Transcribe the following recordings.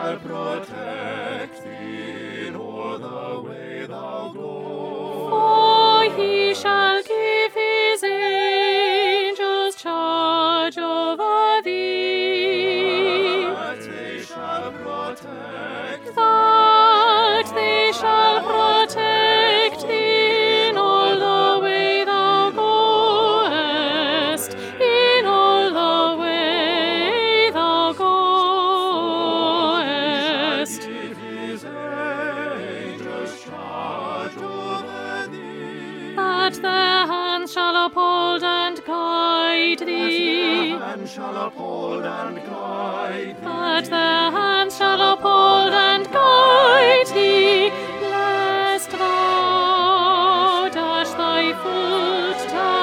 shall protect thee in all the way thou goest. For he shall give his angels charge over thee, That they shall protect that they shall protect thee in all the way thou goest, in all the way thou goest. give his angels charge over thee. That their hands shall uphold and guide thee, And shall uphold and guide thee. that their hands shall uphold and guide thee, lest thou dash thy foot,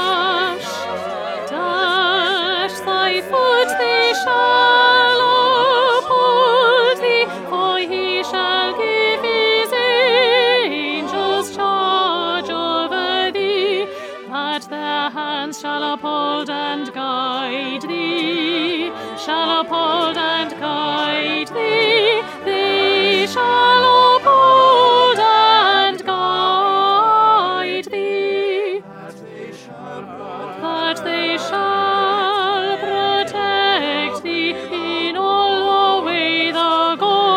dash thy foot, they shall uphold thee, for he shall give his angels charge over thee, that their hands shall uphold and guide thee, shall uphold and guide thee, they shall uphold and guide thee, That they shall that they shall protect thee in all the way thou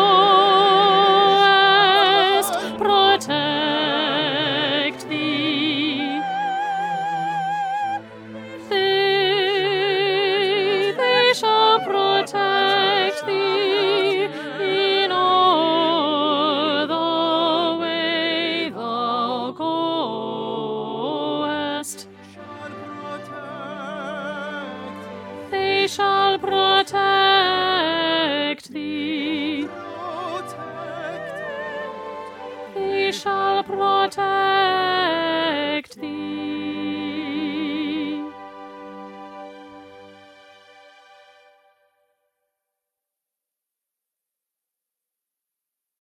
goest, protect thee. They shall protect thee in all the way thou goest. They shall protect thee. They shall protect thee.